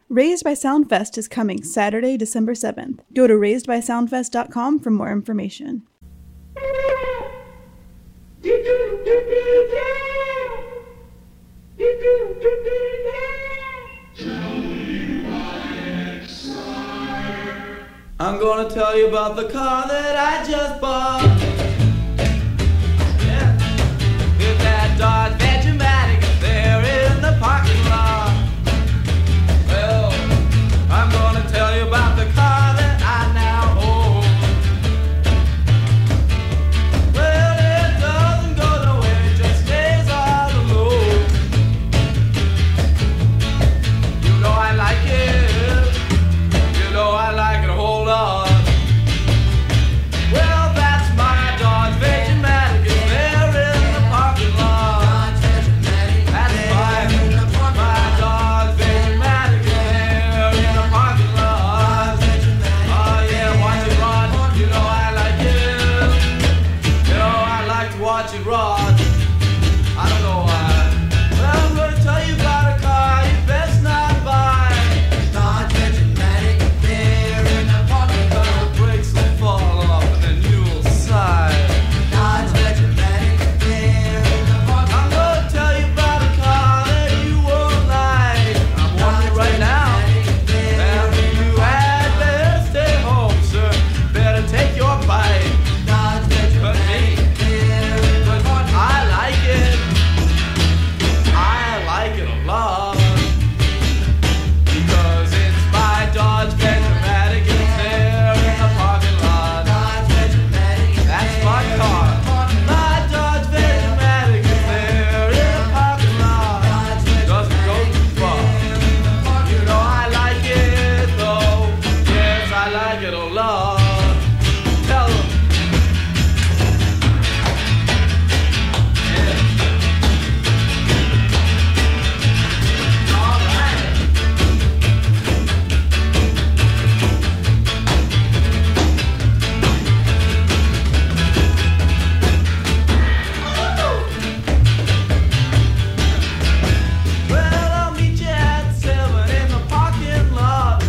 Raised by Soundfest is coming Saturday, December 7th. Go to raisedbysoundfest.com for more information. I'm gonna tell you about the car that I just bought. Yeah. With that Dodge Vegematic there in the parking lot. Well, I'm gonna tell you about the car that I now own. Well, it doesn't go nowhere, it just stays all alone. You know I like it. You know I like it a whole lot. Well, that's my Dodge Vegematic. It's there in the parking lot. That's my Dodge Vegematic. It's there in the parking lot. Oh yeah, watch it run. You know I like it. You know I like to watch it run. I don't know why. Well, I'm gonna tell you about a car you best not buy. Dodge Vegematic there in the parking lot. The brakes will fall off and then you'll sigh. Dodge Vegematic there in the parking lot. I'm gonna tell you about a car that you won't like. I'm warning you right now. And you had better stay home, sir. Better take your bite. But me, but I like it. I like it a lot. Because it's my Dodge Vegematic. It's there in the parking lot. That's my car. My Dodge Vegematic is there in the parking lot. Doesn't go too far. You know I like it though. Yes, I like it a lot. Tell them. Yeah. All right. Well, I'll meet you at 7 in the parking lot.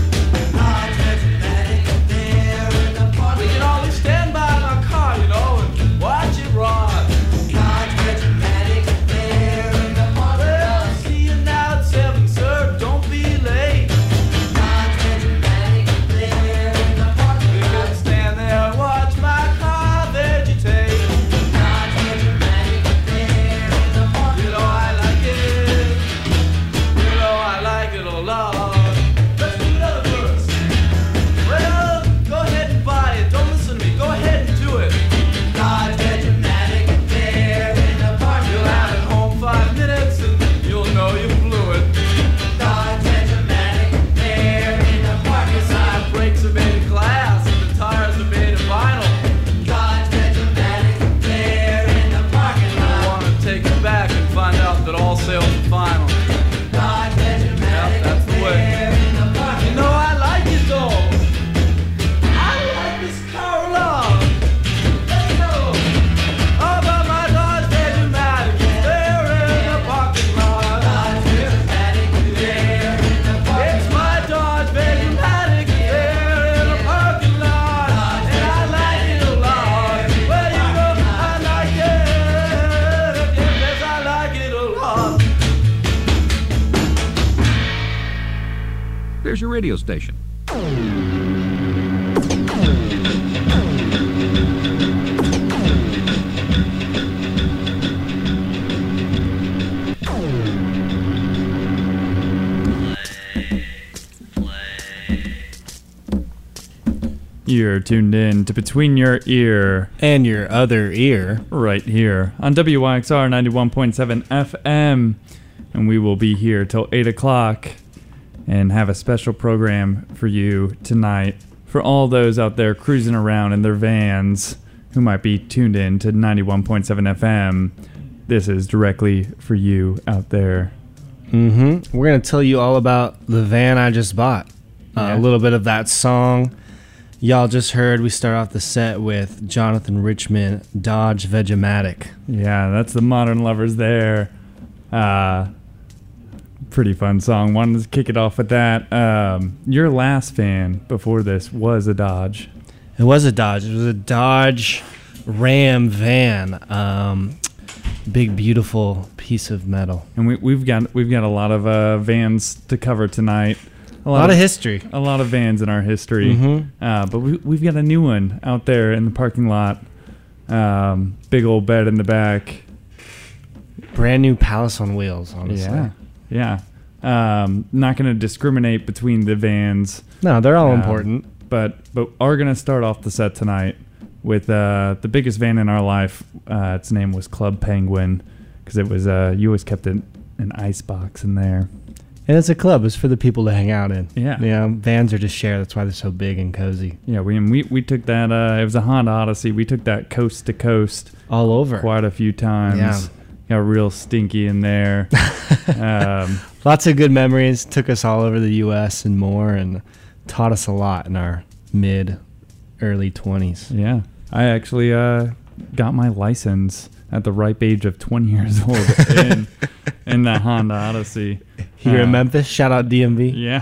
We can always stand by my car, you know, and watch it run. Well, see you now at 7, sir. Don't be late. We can stand there and watch my car vegetate. You know I like it. You know I like it a lot. Let's do another verse. Well, go ahead and buy it. Don't listen to me. Go ahead and do it. You'll have it home 5 minutes and you'll know you blew it. The side brakes are made of glass and the tires are made of vinyl. I want to take it back and find out that all sales are final. Yep, that's the way. You know I like it though. I like this car a lot. Let's go. How about my Dodge Vegematic? It's there in the parking lot. It's my Dodge Vegematic. It's there in the parking lot. And I like it a lot. Well, you know I like it. Yes, I like it a lot. There's your radio station. You're tuned in to Between Your Ear And your other ear. right here on WYXR 91.7 FM. And we will be here till 8 o'clock and have a special program for you tonight. For all those out there cruising around in their vans who might be tuned in to 91.7 FM, this is directly for you out there. We're going to tell you all about the van I just bought. Yeah. A little bit of that song. Y'all just heard, we start off the set with Jonathan Richman, Dodge Vegematic. Yeah, that's the Modern Lovers there. pretty fun song. Wanted to kick it off with that. Your last van before this was a Dodge. It was a Dodge. It was a Dodge Ram van. Big, beautiful piece of metal. And we've got a lot of vans to cover tonight. A lot of history. A lot of vans in our history. Mm-hmm. But we've got a new one out there in the parking lot. Big old bed in the back. Brand new Palace on wheels, honestly. Yeah. Not going to discriminate between the vans. No, they're all important. But are going to start off the set tonight with the biggest van in our life. Its name was Club Penguin because it was you always kept an ice box in there. And it's a club. It's for the people to hang out in. Yeah. Yeah. Vans are just shared. That's why they're so big and cozy. Yeah. We took that. It was a Honda Odyssey. We took that coast to coast all over quite a few times. Yeah. Got real stinky in there. Lots of good memories. Took us all over the U.S. and more, and taught us a lot in our early 20s. Yeah. I actually got my license at the ripe age of 20 years old in the Honda Odyssey. Here in Memphis. Shout out DMV. Yeah.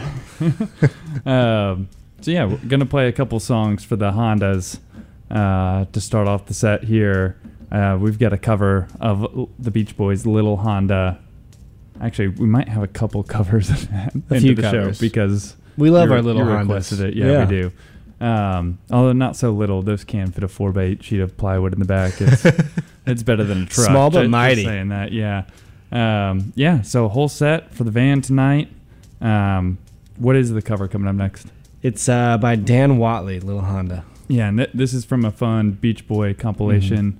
So yeah, we're going to play a couple songs for the Hondas to start off the set here. We've got a cover of the Beach Boys' Little Honda. Actually, we might have a couple covers of that into the show because we love our little Hondas. Requested it. Yeah, we do. Although not so little. Those can fit a 4x8 sheet of plywood in the back. It's better than a truck. Small but mighty. Just saying that, yeah. So a whole set for the van tonight. What is the cover coming up next? It's by Dan Watley, Little Honda. Yeah, and this is from a fun Beach Boy compilation.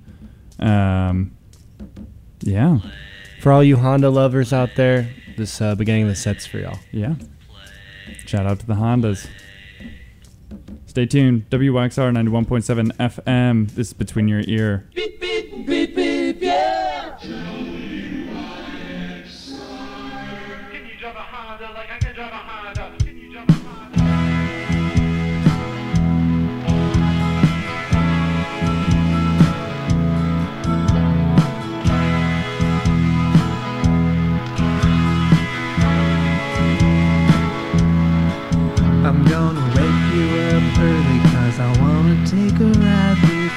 Yeah. For all you Honda lovers out there, this beginning of the set's for y'all. Yeah. Shout out to the Hondas. Stay tuned. WYXR 91.7 FM. This is Between Your Ear. Beep, beep, beep, beep, yeah. Can you drive a Honda like I can drive a Honda? Can you drive a Honda? I'm gonna wake you up early 'cause I wanna take a ride with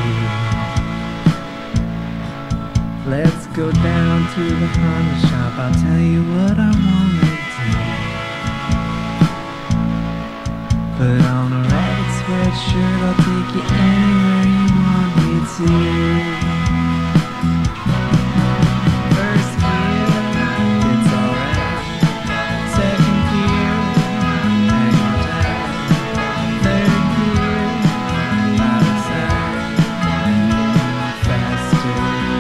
you. Let's go down to the Honda shop, I'll tell you what I wanna do. Put on a ragged sweatshirt, I'll take you anywhere you want me to. First gear, it's alright. Second gear, hang on tight. Third gear, out of sight. Faster.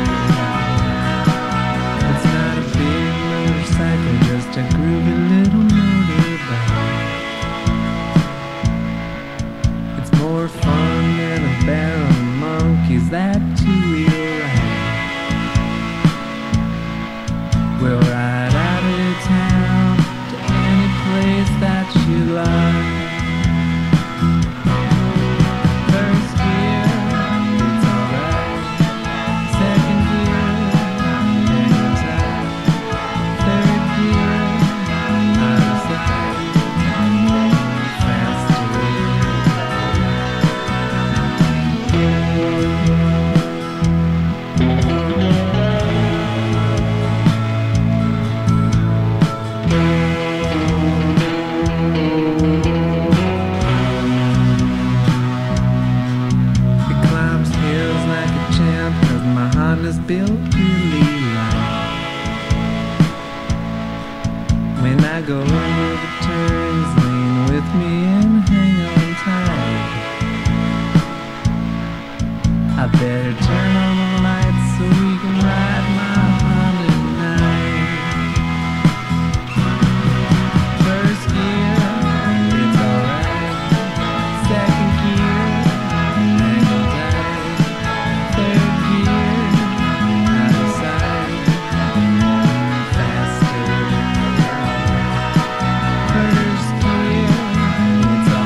It's not a big motorcycle, just a groovy little motorbike. It's more fun than a barrel of monkeys, that two-wheel ride. We'll ride out of town to any place that you like. First gear, it's alright. Second gear, hang on tight. Third gear, out of sight. Faster. It climbs hills like a champ 'cause my Honda's built really light. When I go over the turns, lean with me and hang on tight. I better turn on the lights so we can ride my Honda tonight. First gear, it's alright. Second gear, hang on tight. Third gear, out of sight. Faster. First gear, it's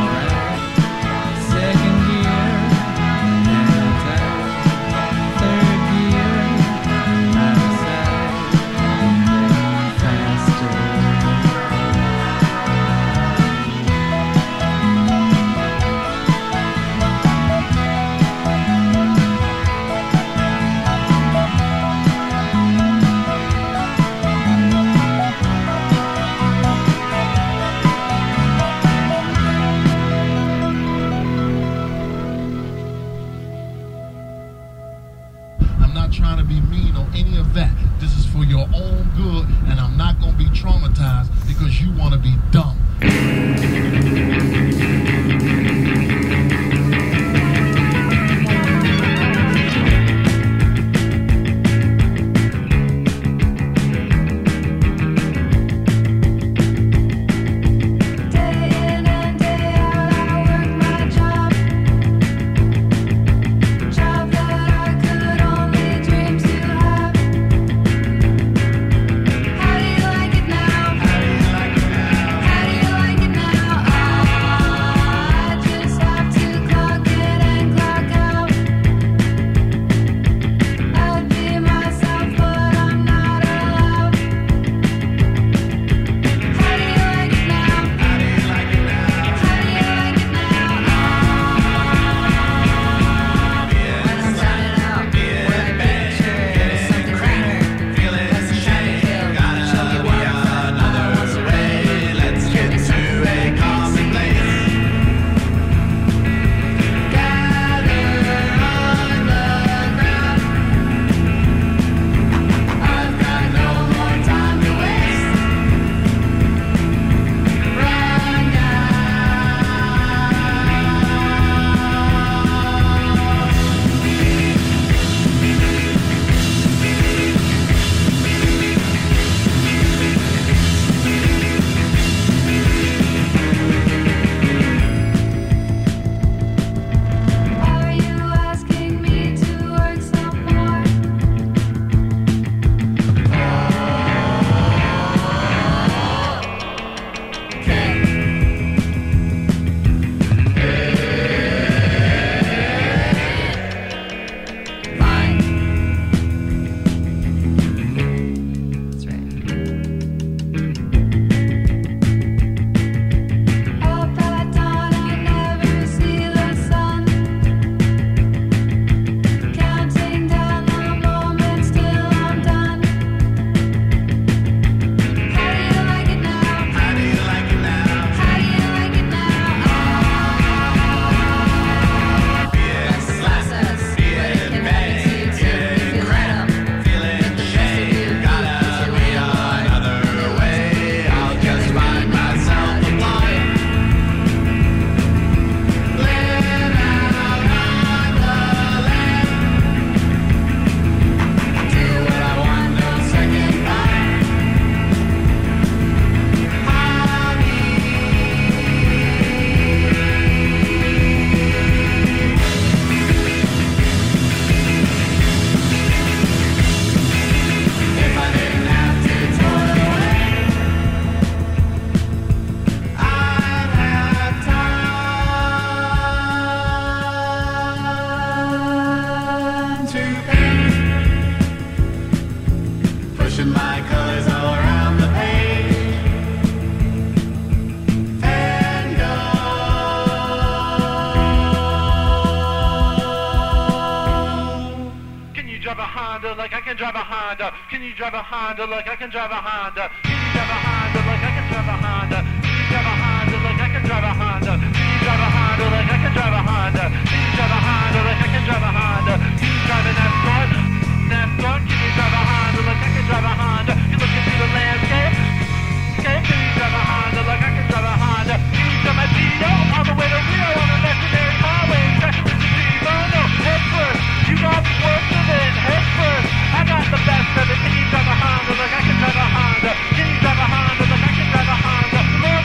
can drive a Honda? Can you drive a Honda like I can drive a Honda? Can you drive a Honda like I can drive a Honda? Can you drive a Honda like I can drive a Honda? Can you drive a Honda like I can drive a Honda? Can you drive a Honda like I can drive a Honda? Can you drive an Escort? Can you drive a Honda like I can drive a Honda? You looking through the landscape? Can you drive a Honda like I can drive a Honda? Can you drive my Geo all the way to Rio on a legendary highway? Special with the trees, oh no, head first. You got worse of it, head first. I got the best of it. Can you drive a Honda like I can drive a Honda? Can you drive a Honda like I can drive a Honda?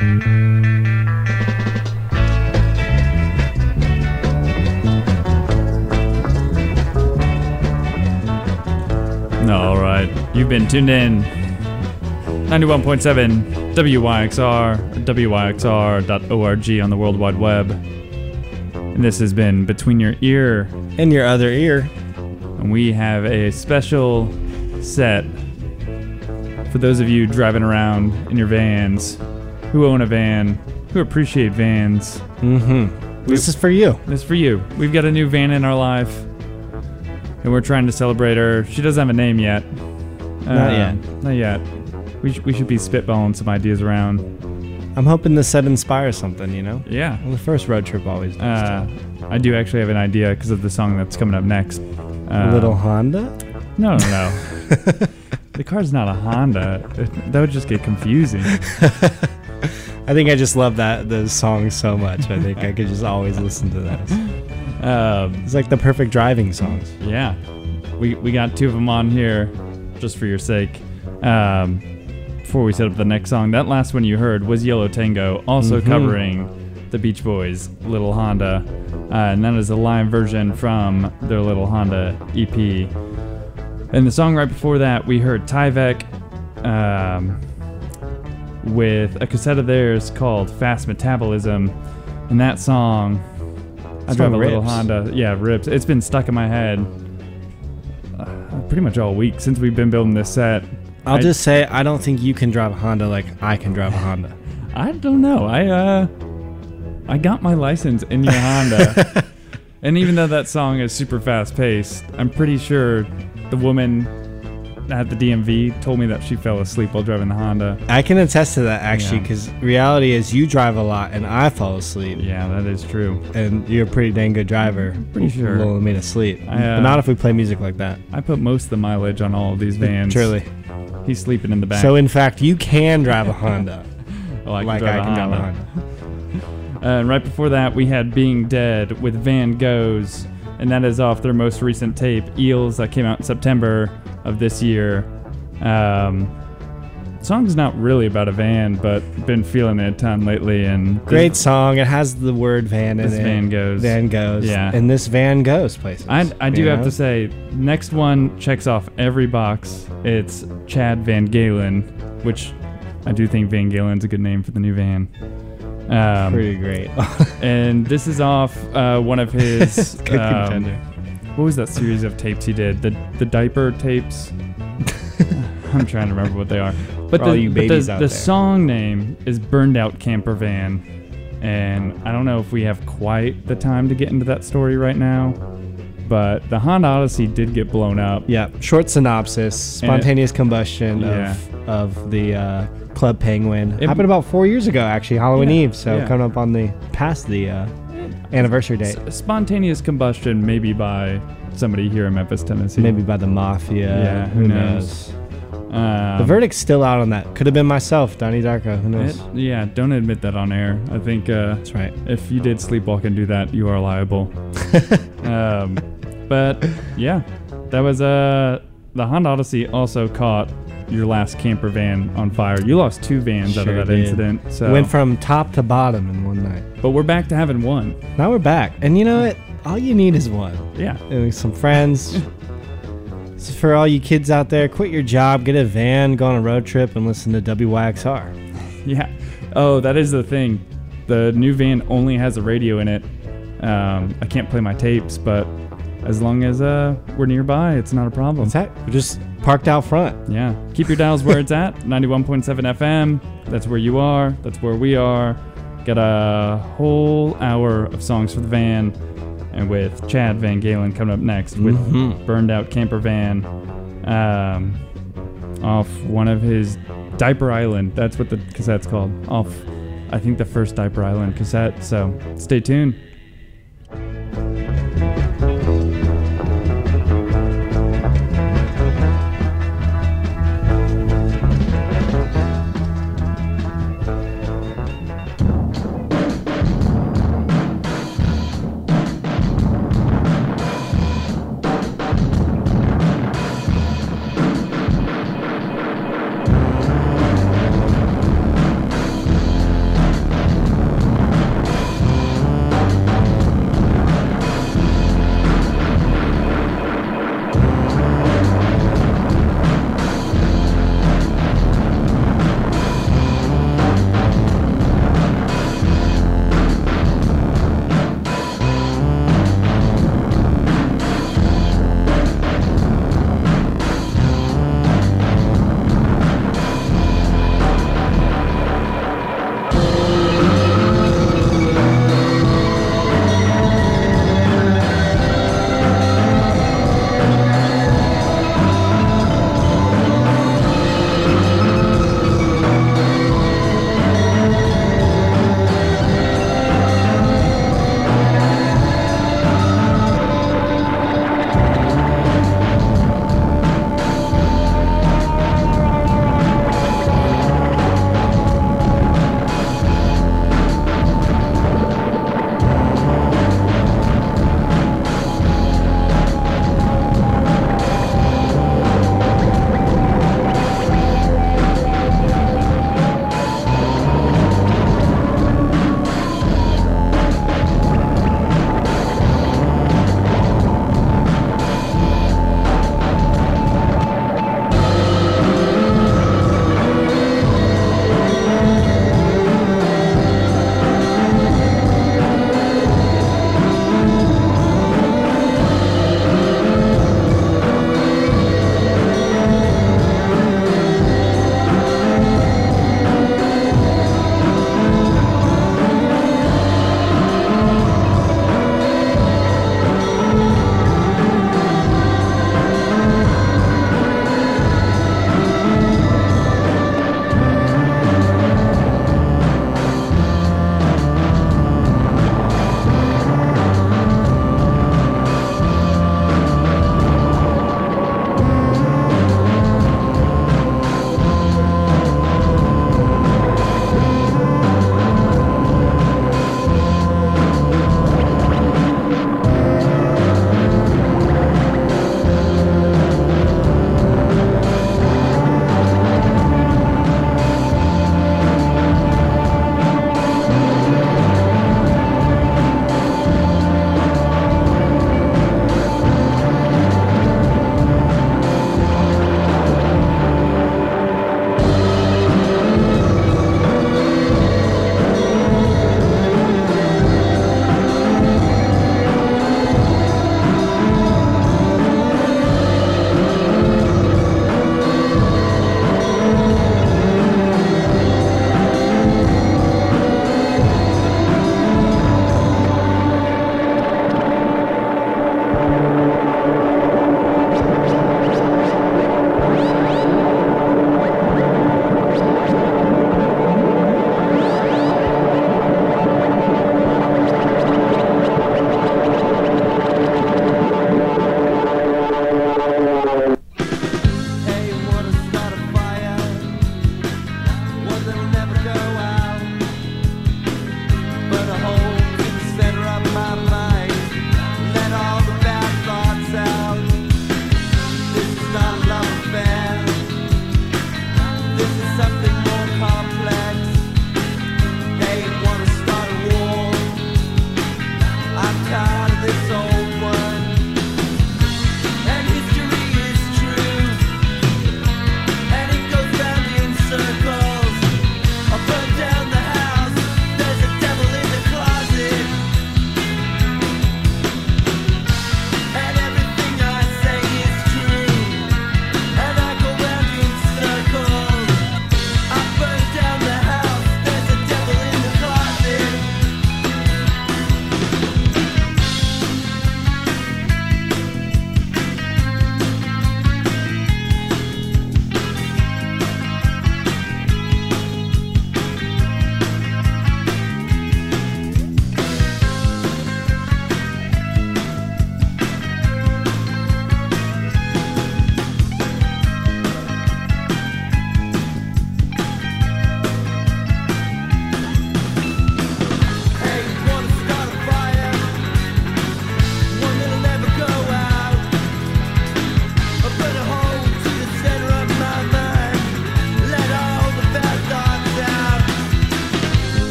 All right, you've been tuned in 91.7 WYXR, WYXR.org on the World Wide Web. And this has been Between Your Ear, In your other ear. and we have a special set for those of you driving around in your vans, who own a van, who appreciate vans. Mm-hmm. This is for you. This is for you. We've got a new van in our life, and we're trying to celebrate her. She doesn't have a name yet. Not yet. Not yet. We should be spitballing some ideas around. I'm hoping this set inspires something, you know? Yeah. Well, the first road trip always does. I do actually have an idea because of the song that's coming up next. Little Honda? No. The car's not a Honda. That would just get confusing. I think I just love the song so much. I think I could just always listen to those. It's like the perfect driving songs. Yeah. We got two of them on here just for your sake. Before we set up the next song, that last one you heard was Yellow Tango, also covering the Beach Boys' Little Honda. And that is a live version from their Little Honda EP. And the song right before that, we heard Tyvek with a cassette of theirs called Fast Metabolism. And that song, I drive a Little Honda. Yeah, rips. It's been stuck in my head pretty much all week since we've been building this set. I'll just say, I don't think you can drive a Honda like I can drive a Honda. I don't know. I got my license in your Honda. And even though that song is super fast paced, I'm pretty sure the woman at the DMV told me that she fell asleep while driving the Honda. I can attest to that, actually, because reality is you drive a lot and I fall asleep. Yeah, that is true. And you're a pretty dang good driver. Pretty sure. Lulling me to sleep. But not if we play music like that. I put most of the mileage on all of these vans. Truly. He's sleeping in the back. So, in fact, you can drive a Honda. I can drive a Honda. And right before that, we had Being Dead with Van Goghs, and that is off their most recent tape, Eels, that came out in September of this year. Song's not really about a van, but been feeling it a ton lately. And great song. It has the word van in it. Van Goes. Van Goes. Yeah. And this van goes places. I do have to say, next one checks off every box. It's Chad Van Galen, which I do think Van Galen's a good name for the new van. Pretty great. And this is off one of his good contender. What was that series of tapes he did? The diaper tapes. I'm trying to remember what they are. But the song name is Burned Out Camper Van, and I don't know if we have quite the time to get into that story right now. But the Honda Odyssey did get blown up. Yeah. Short synopsis: spontaneous combustion of the Club Penguin. It happened about 4 years ago, actually, Halloween Eve. So coming up on past the anniversary date. Spontaneous combustion, maybe by somebody here in Memphis, Tennessee. Maybe by the mafia. Yeah, who knows? The verdict's still out on that. Could have been myself, Donnie Darko. Who knows? Don't admit that on air. I think that's right. If you did sleepwalk and do that, you are liable. But yeah, that was the Honda Odyssey also caught your last camper van on fire. You lost two vans out of that incident. So went from top to bottom in one night. But we're back to having one. Now we're back, and you know what? All you need is one. Yeah, and some friends. So for all you kids out there, quit your job, get a van, go on a road trip, and listen to WYXR. Yeah. Oh, that is the thing. The new van only has a radio in it. I can't play my tapes, but as long as we're nearby, it's not a problem. What's that? We're just parked out front. Yeah. Keep your dials where it's at. 91.7 FM. That's where you are. That's where we are. Got a whole hour of songs for the van. And with Chad Van Galen coming up next with Burned Out Camper Van off one of his Diaper Island. That's what the cassette's called. Off, I think, the first Diaper Island cassette. So stay tuned.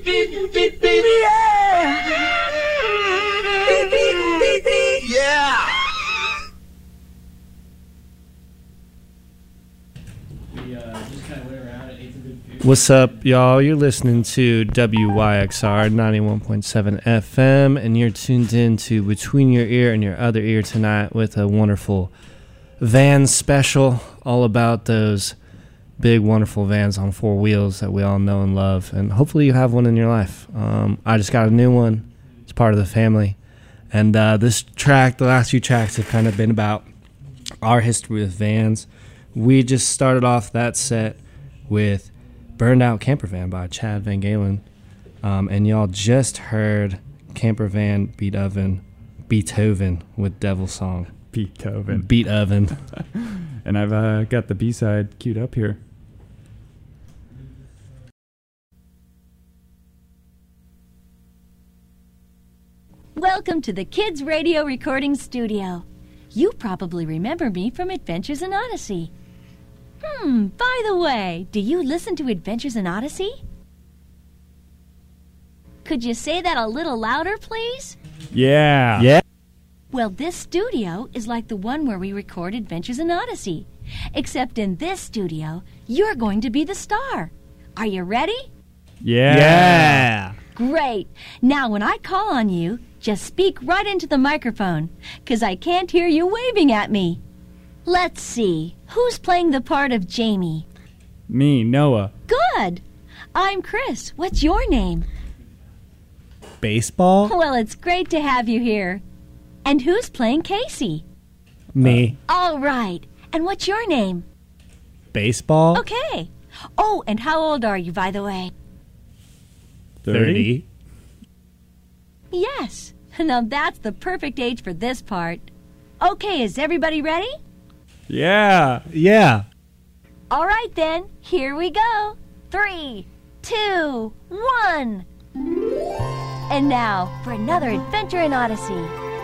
beep, beep, beep, yeah! Beep, beep, beep, beep, yeah! What's up, y'all? You're listening to WYXR 91.7 FM, and you're tuned in to Between Your Ear and Your Other Ear tonight with a wonderful van special all about those big, wonderful vans on four wheels that we all know and love, and hopefully you have one in your life. I just got a new one. It's part of the family. And this track, the last few tracks have kind of been about our history with vans. We just started off that set with Burned Out Camper Van by Chad Van Galen. And y'all just heard Camper Van Beethoven with Devil Song. Beethoven. And I've got the B-side queued up here. Welcome to the Kids Radio Recording Studio. You probably remember me from Adventures in Odyssey. By the way, do you listen to Adventures in Odyssey? Could you say that a little louder, please? Yeah. Yeah. Well, this studio is like the one where we record Adventures in Odyssey. Except in this studio, you're going to be the star. Are you ready? Yeah. Great. Now, when I call on you, just speak right into the microphone, 'cause I can't hear you waving at me. Let's see. Who's playing the part of Jamie? Me, Noah. Good. I'm Chris. What's your name? Baseball? Well, it's great to have you here. And who's playing Casey? Me. All right. And what's your name? Baseball? Okay. Oh, and how old are you, by the way? 30. Yes. Now that's the perfect age for this part. Okay, is everybody ready? Yeah. Yeah. All right, then. Here we go. 3, 2, 1. And now for another adventure in Odyssey.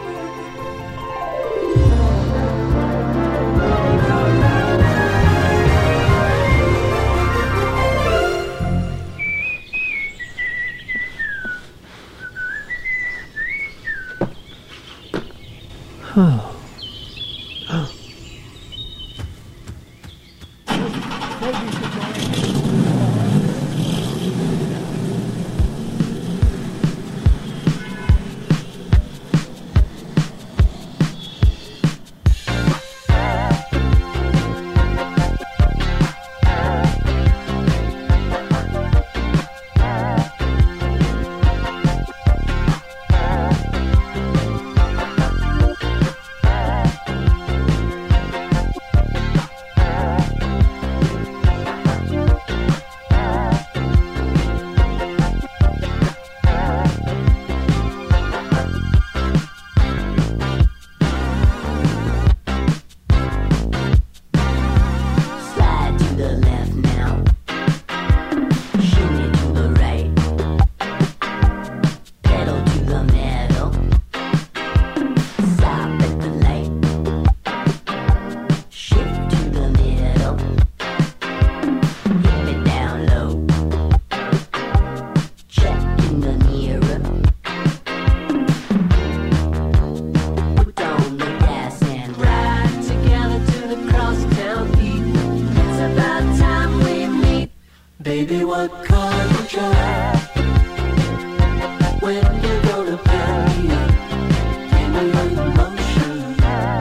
Baby, what car you drive? When you gonna pick me up? Give me your emotion.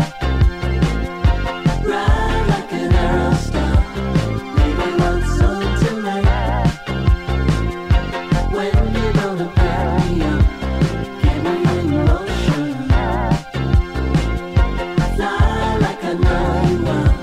Ride like an arrow star. Maybe want some tonight. When you gonna pick me up? Give me your emotion. Fly like I know you are.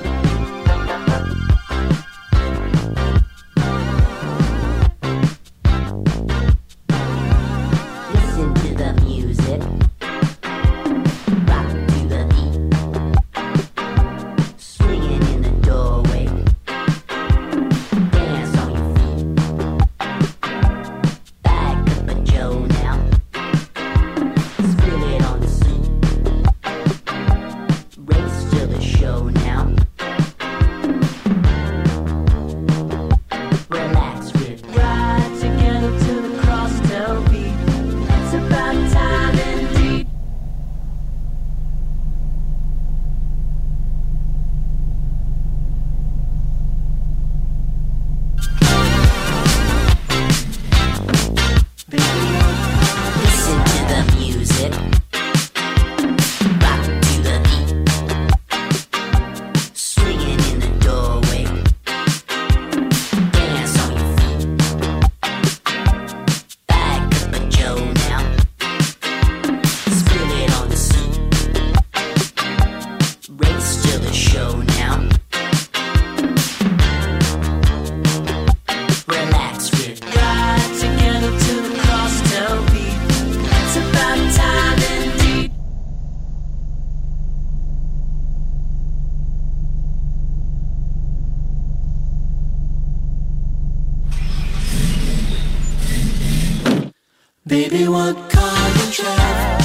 Baby, what car you drive?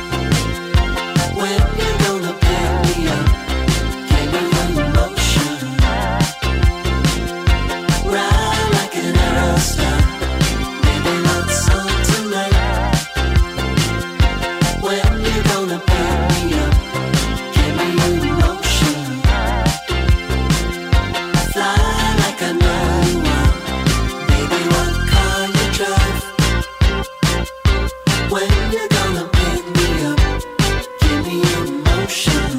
When you gonna pick me up? Give me your emotion. Ride like an arrow star. Baby, what's on tonight? When you gonna pick me up? Give me your emotion. Fly like I know you are. Baby, what car you drive? When you gonna pick me up? Give me your emotion.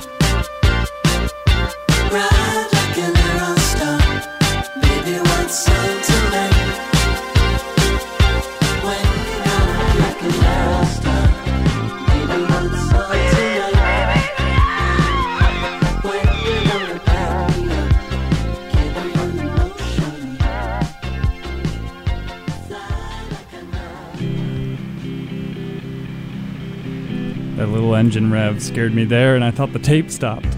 Ride like an arrow star. Baby, what's on tonight? When you gonna like an arrow star? Baby, what's on tonight? When you gonna pick me up? Give me your emotion. Fly like an arrow. That little engine rev scared me there, and I thought the tape stopped.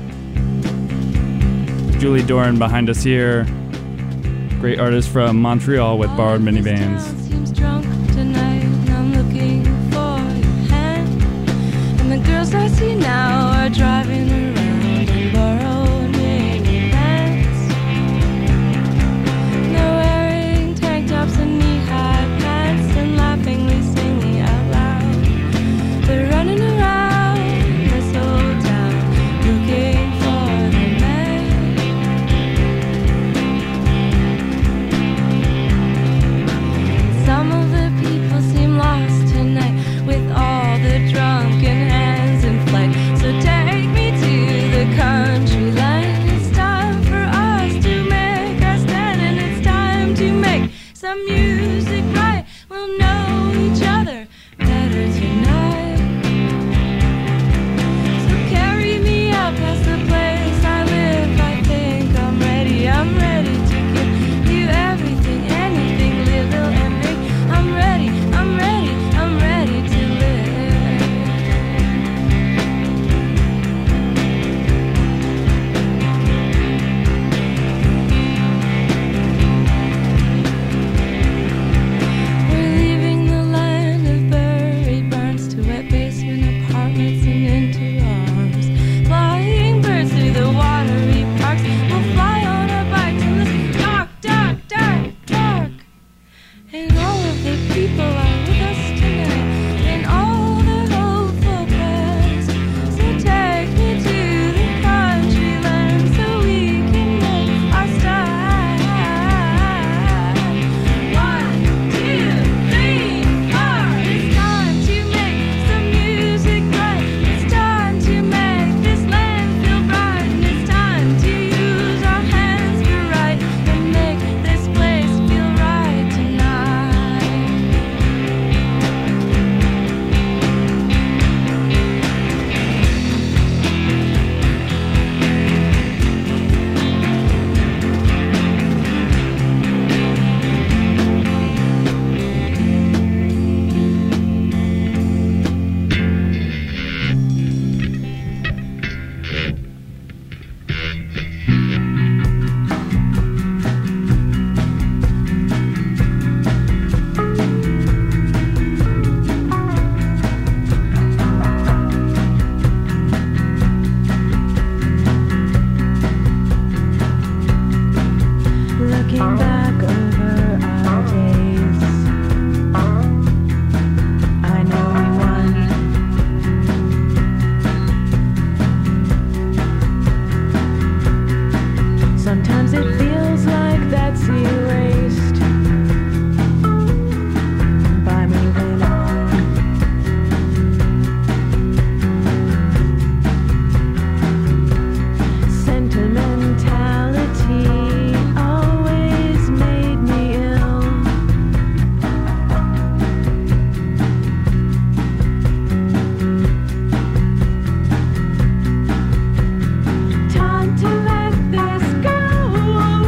Julie Doran behind us here. Great artist from Montreal with Borrowed Minivans. Seems drunk tonight, and I'm looking for your hand. And the girls I see now are driving around in borrowed minivans. They're wearing tank tops and knee-high pants and laughingly singing out loud. They're running around this old town looking for the man. Some of the people seem lost tonight with all the drunken hands in flight. So take me to the country line. It's time for us to make our stand, and it's time to make some music right. We'll know each other better tonight. So carry me out past the place I live. I think I'm ready to give you everything, anything, little and big. I'm ready to live. We're leaving the land of buried barns to wet basement apartments and into arms. Flying birds through the watery parks. We'll fly on our bikes in this dark, dark, dark, dark. And all of the people are with us tonight, and all the hopeful plans. So take me to the country land so we can make our style. 1, 2, 3, 4. It's time to make some music right. It's time to make this land feel bright. And it's time to use our hands for right and make this place feel right tonight. Looking back over our days, I know we won. Sometimes it feels like that's erased by moving on. Sentimentality always made me ill. Time to let this go.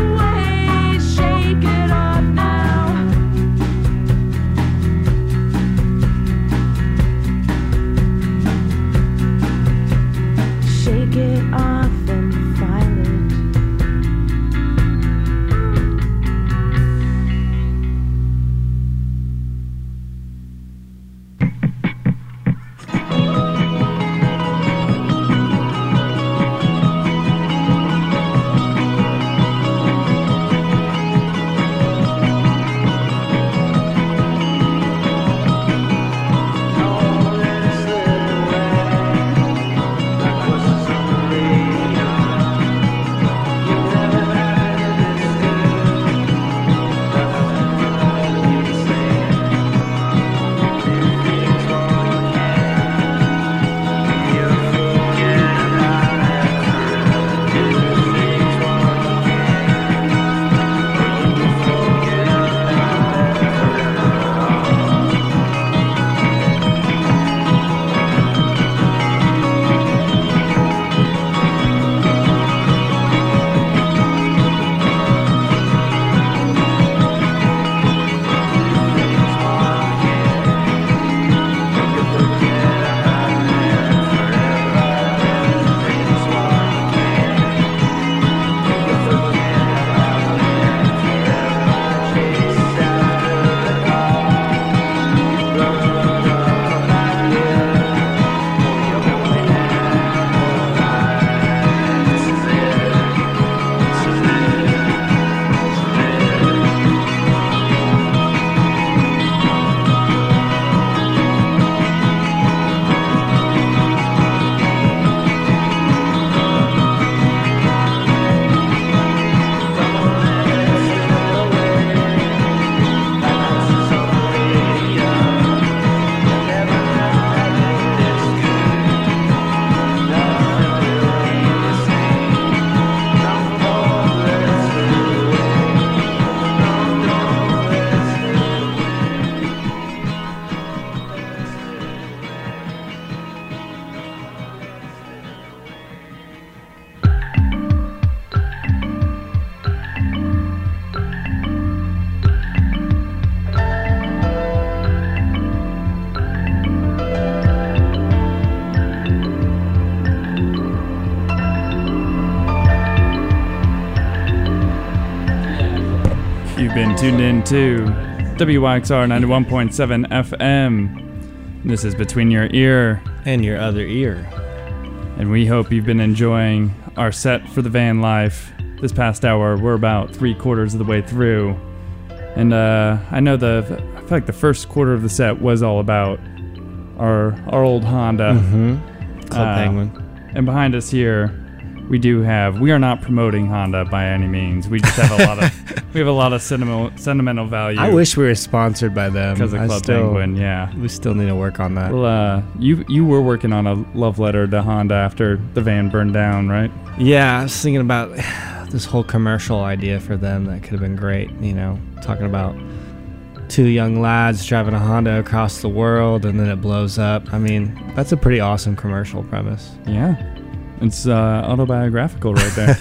You've been tuned in to WYXR 91.7 FM. This is Between Your Ear. And your other ear. And we hope you've been enjoying our set for the van life. This past hour, we're about 3/4 of the way through. And I know I feel like the first quarter of the set was all about our old Honda. Club Penguin. And behind us here, we are not promoting Honda by any means. We just have a lot of sentimental value. I wish we were sponsored by them. Because of Club Penguin, yeah. We still need to work on that. Well, you were working on a love letter to Honda after the van burned down, right? Yeah, I was thinking about this whole commercial idea for them that could have been great, talking about two young lads driving a Honda across the world and then it blows up. I mean, that's a pretty awesome commercial premise. Yeah. It's autobiographical right there.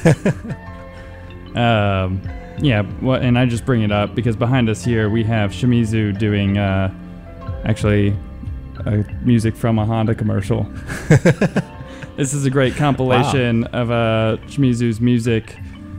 Yeah, well, and I just bring it up because behind us here we have Shimizu doing music from a Honda commercial. This is a great compilation of Shimizu's music,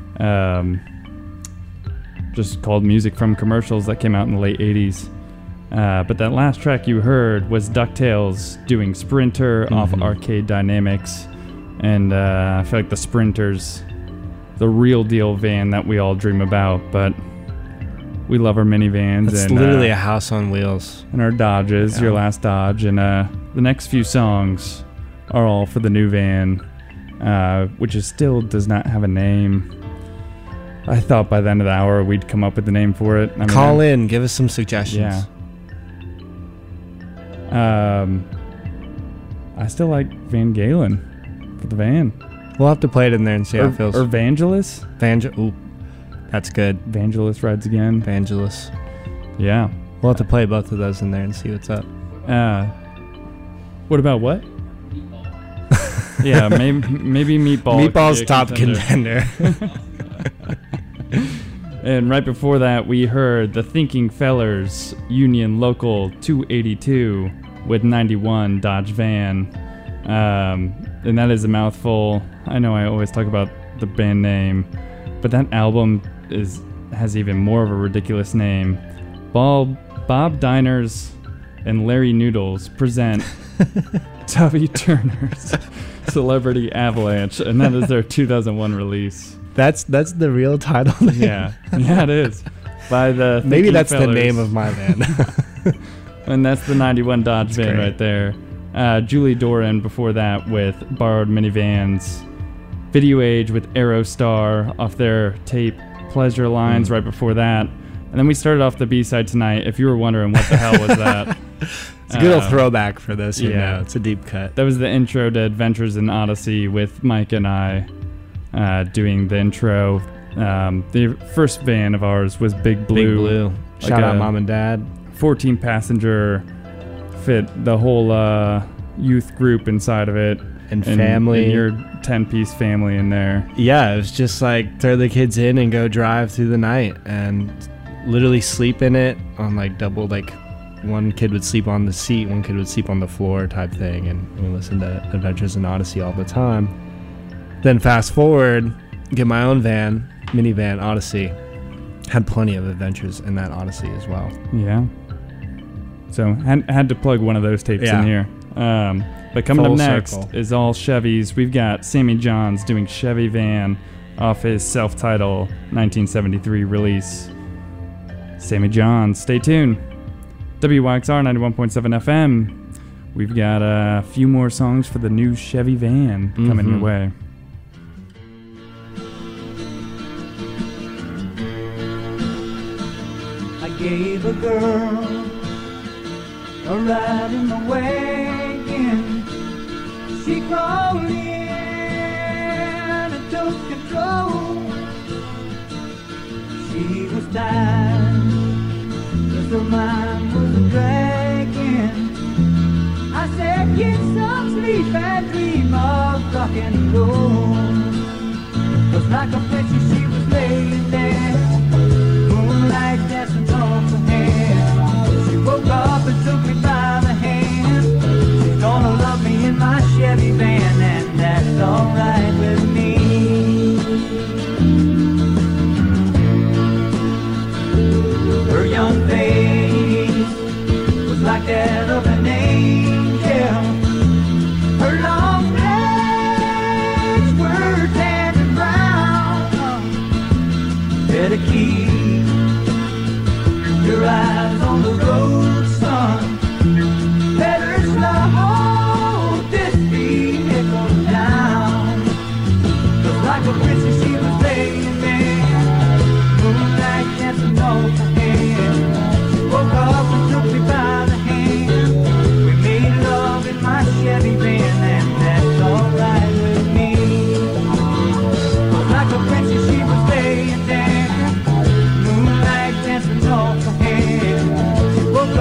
just called Music from Commercials, that came out in the late 80s. But that last track you heard was DuckTales doing Sprinter off Arcade Dynamics. And I feel like the Sprinter's the real deal van that we all dream about, but we love our minivans. It's and literally a house on wheels. And our Dodges, your last Dodge. And the next few songs are all for the new van, which still does not have a name. I thought by the end of the hour we'd come up with the name for it. Call in, give us some suggestions. Yeah. I still like Van Galen for the van. We'll have to play it in there and see how it feels. Or Vangelis. Ooh, that's good. Vangelis Rides Again. Vangelis. Yeah. We'll have to play both of those in there and see what's up. What about what? Yeah, maybe Meatball. Meatball's top contender. And right before that, we heard the Thinking Fellers Union Local 282 with 91 Dodge Van. And that is a mouthful. I know I always talk about the band name, but that album has even more of a ridiculous name. Bob Diners and Larry Noodles present Tubby Turner's Celebrity Avalanche, and that is their 2001 release. That's the real title name. Yeah, it is. By the Maybe that's Fellers. the name of my van. And that's the 91 Dodge van right there. Julie Doran before that with Borrowed Minivans. Video Age with Aerostar off their tape Pleasure Lines right before that. And then we started off the B-side tonight. If you were wondering what the hell was that. It's a good old throwback for this. Yeah, it's a deep cut. That was the intro to Adventures in Odyssey with Mike and I doing the intro. The first van of ours was Big Blue. Big Blue. Shout out Mom and Dad. 14 passenger, fit the whole youth group inside of it. And family. And your 10-piece family in there. Yeah, it was just like throw the kids in and go drive through the night and literally sleep in it on double, one kid would sleep on the seat, one kid would sleep on the floor type thing. And we listened to Adventures in Odyssey all the time. Then fast forward, get my own van, minivan, Odyssey. Had plenty of adventures in that Odyssey as well. Yeah. So had to plug one of those tapes in here. But coming Full up next circle. is all Chevys. We've got Sammy Johns doing Chevy Van off his self-titled 1973 release. Sammy Johns, stay tuned. WYXR 91.7 FM. We've got a few more songs for the new Chevy Van coming your way. I gave a girl a ride in the wagon. She crawled in and took control. She was tired, 'cause her mind was a dragging. I said, get some sleep and dream of rock and roll. 'Cause like a princess she was laying there, moonlight dancing off her hair. She woke up and took me by the hand. She's gonna love me in my Chevy van, and that's alright with me. young face was like that of an angel. Her long legs were tan and brown. Better keep your eyes on the road, son. Better slow this vehicle down. 'Cause like a princess she was laying there, moonlight dancing off her hand. She woke up and took me by the hand. We made love in my Chevy van, and that's alright with me. 'Cause like a princess she was laying there, moonlight dancing off her hand. She woke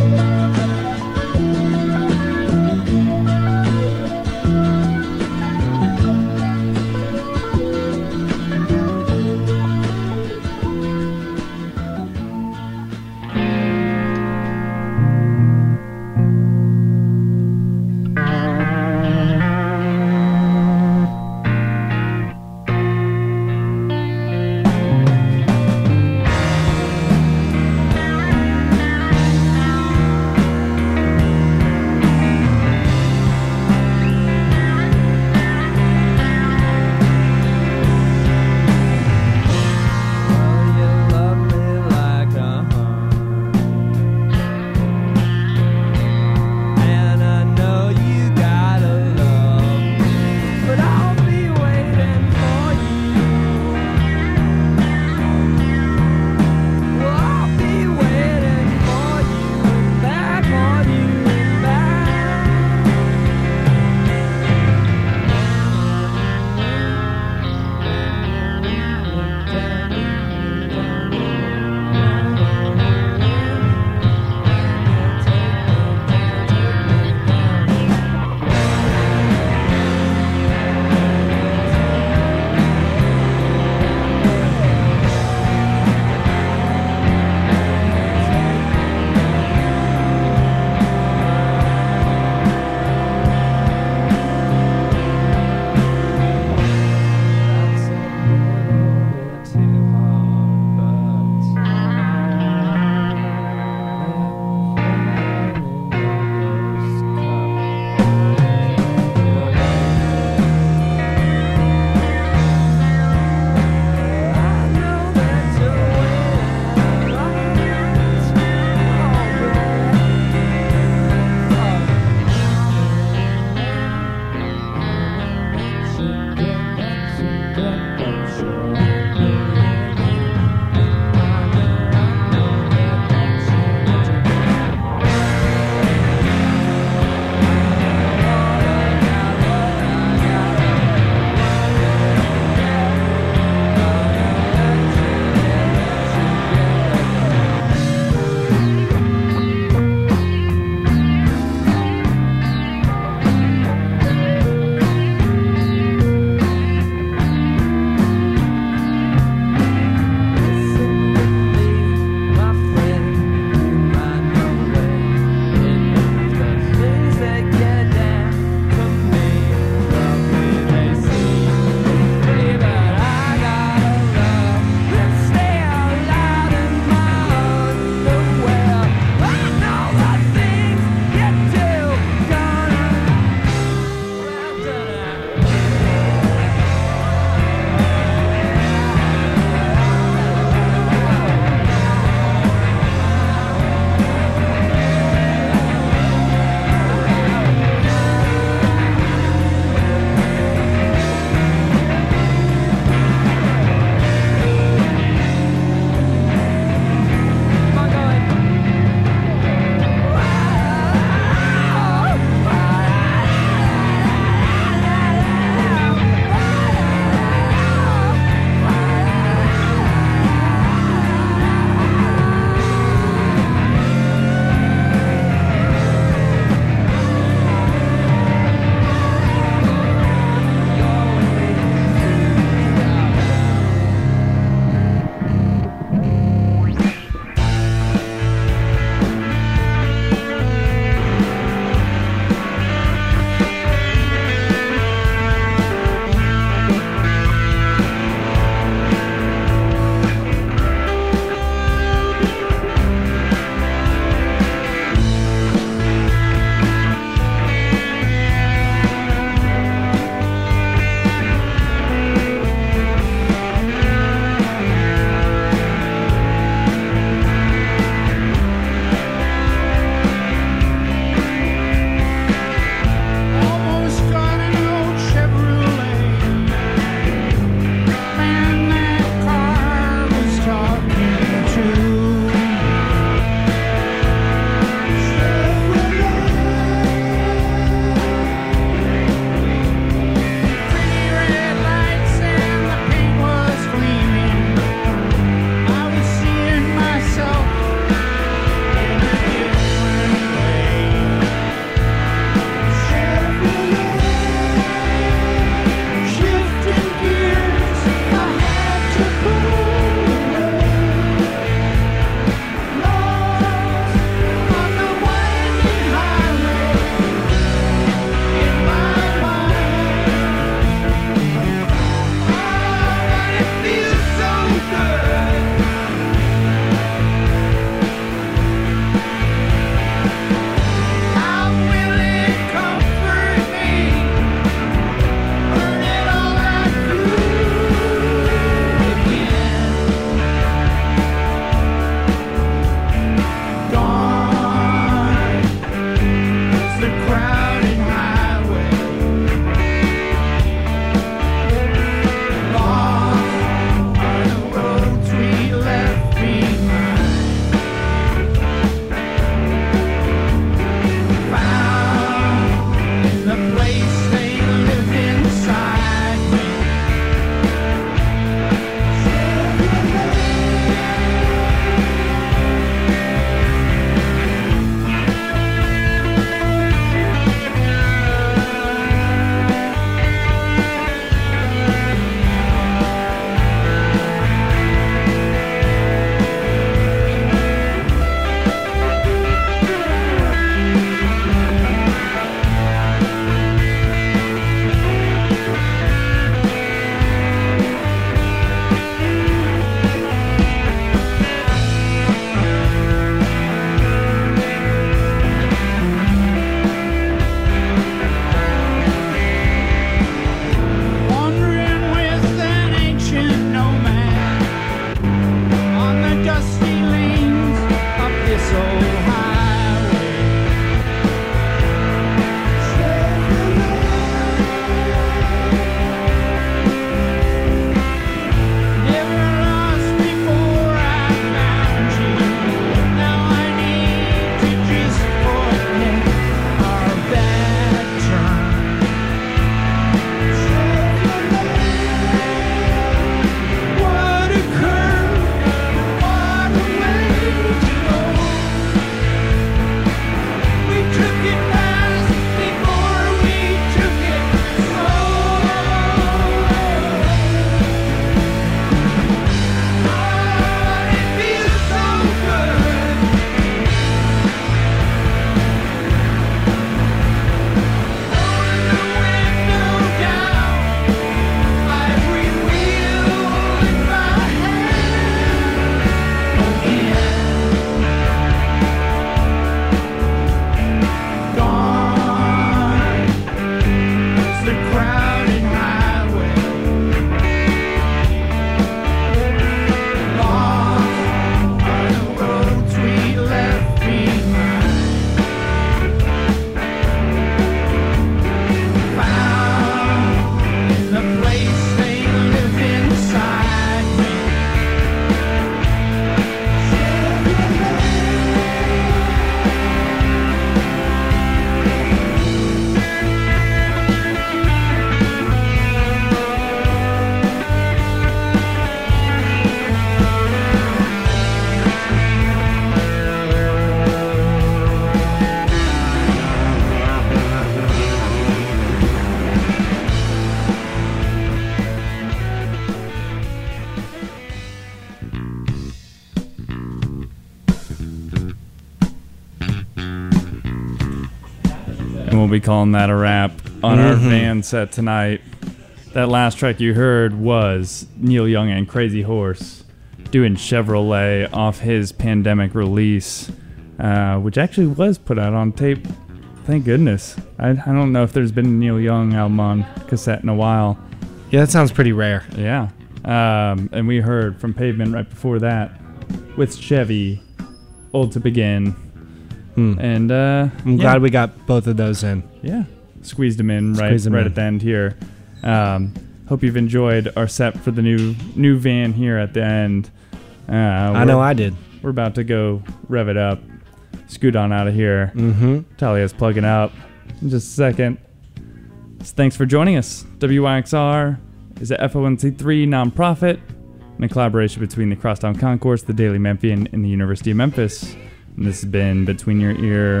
we'll be calling that a wrap on our van set tonight. That last track you heard was Neil Young and Crazy Horse doing Chevrolet off his pandemic release, which actually was put out on tape. Thank goodness. I don't know if there's been a Neil Young album on cassette in a while. Yeah, that sounds pretty rare. Yeah. And we heard from Pavement right before that with Chevy, Old to Begin. And I'm glad we got both of those in. Yeah. Squeezed them in right at the end here. Hope you've enjoyed our set for the new van here at the end. I know I did. We're about to go rev it up, scoot on out of here. Talia's plugging up in just a second. So thanks for joining us. WYXR is a FONC3 nonprofit in a collaboration between the Crosstown Concourse, the Daily Memphian, and the University of Memphis. And this has been Between Your Ear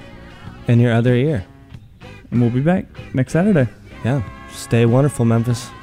And Your Other Ear. And we'll be back next Saturday. Yeah. Stay wonderful, Memphis.